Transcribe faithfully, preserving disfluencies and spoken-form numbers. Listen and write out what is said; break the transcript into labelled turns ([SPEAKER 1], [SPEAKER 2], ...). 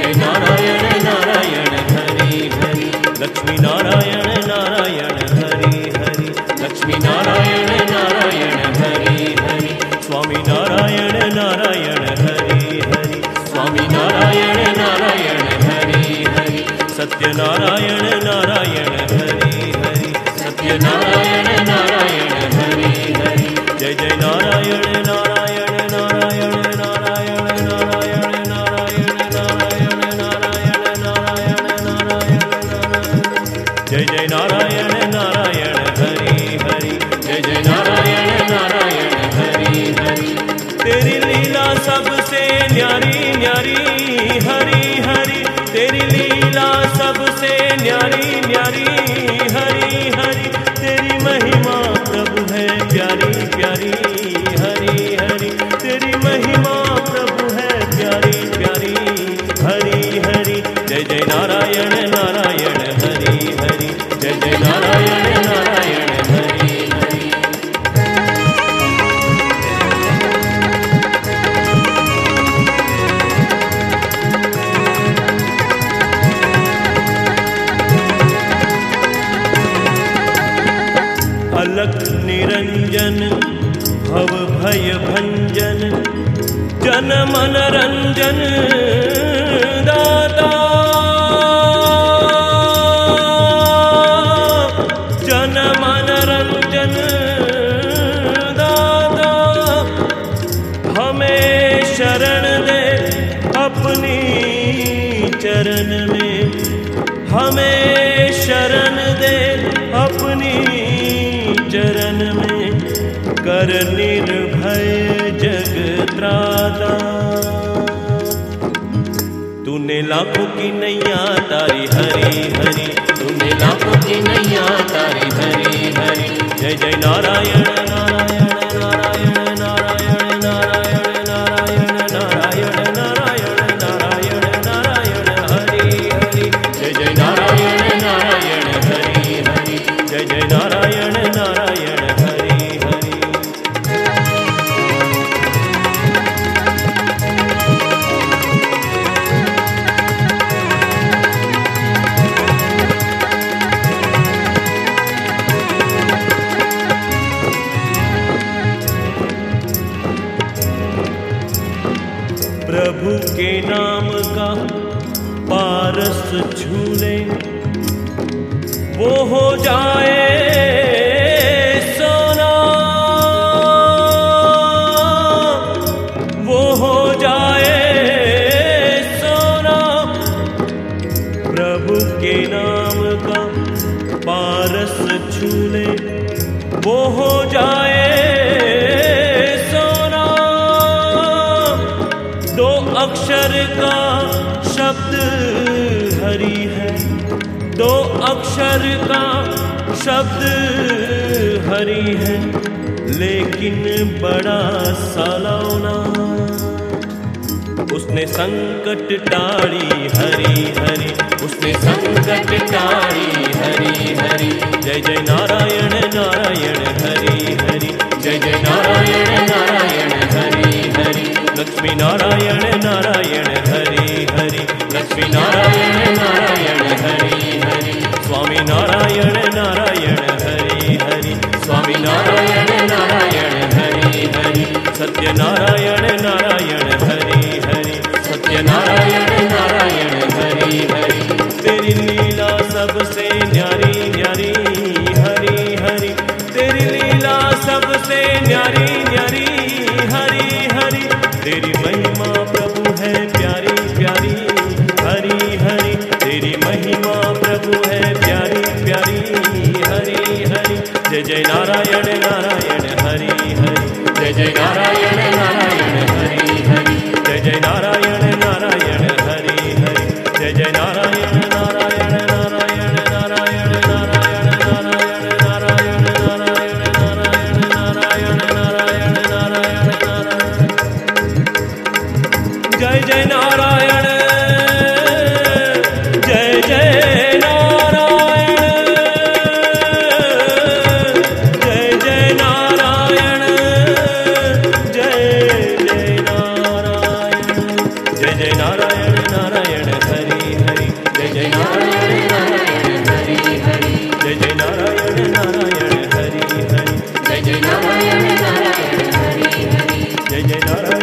[SPEAKER 1] जय नारायण नारायण हरि हरि लक्ष्मी नारायण नारायण हरि हरि लक्ष्मी नारायण नारायण हरि हरि स्वामी नारायण नारायण हरि हरि स्वामी नारायण नारायण हरि हरि सत्य नारायण नारायण हरि हरि सत्य नारायण नारायण हरि हरि जय जय नारायण नारायण नारायण नारायण नारायण नारायण नारायण नारायण नारायण नारायण जय जय नारायण नारायण हरि हरि जय जय नारायण नारायण हरि हरि तेरी लीला सबसे न्यारी न्यारी हरि हरि तेरी लीला सबसे न्यारी न्यारी हरि हरि तेरी महिमा प्रभु है प्यारी प्यारी हरि हरि तेरी महिमा प्रभु है प्यारी प्यारी हरि हरि जय जय नारायण नारायण हरि हरि जय जय नारायण नारायण हरि हरि अलख निरंजन भव भय भंजन जन मन रंजन दाता जन मन रंजन दाता हमें शरण दे अपनी चरण में हमें शरण दे अपनी चरण में कर निर्भय जग त्राता तूने लाखों की नैया तारी हरि हरि तूने लाखों की नैया तारी हरि हरि जय जय नारायण नारायण नारायण नारायण नारायण नारायण नारायण नारायण नारायण नारायण हरि हरि जय जय नारायण नारायण हरि हरि जय जय नारायण नारायण हरि हरि प्रभु के नाम का पारस झूले वो हो जाए सोना वो हो जाए सोना प्रभु के नाम का पारस झूले वो हो जाए सोना दो अक्षर का शब्द हरि है दो अक्षर का शब्द हरि है लेकिन बड़ा सालौना उसने संकट टाड़ी हरि हरि उसने संकट टाड़ी हरि हरि जय जय नारायण नारायण हरि हरि जय जय नारायण नारायण हरि हरि लक्ष्मी नारायण नारायण हरि हरि लक्ष्मी नारायण नारायण हरि हरि स्वामी नारायण नारायण हरि हरि स्वामी नारायण नारायण हरि हरि सत्य नारायण नारायण हरि हरि सत्य नारायण नारायण हरि हरि तेरी लीला सबसे न्यारी न्यारी हरि हरि तेरी लीला सबसे न्यारी न्यारी हरि हरि तेरी महिमा प्रभु है प्यारी प्यारी हरि हरि तेरी महिमा प्रभु है प्यारी प्यारी हरि हरि जय जय नारायण नारायण हरि हरि जय जय नारायण नारायण हरि हरि जय जय नारायण नारायण हरि हरि जय जय नारायण नारायण नारायण नारायण नारायण नारायण नारायण नारायण नारायण नारायण नारायण नारायण नारायण जय जय नारायण जय जय नारायण जय जय नारायण जय जय
[SPEAKER 2] नारायण नारायण हरि हरि
[SPEAKER 1] जय जय नारायण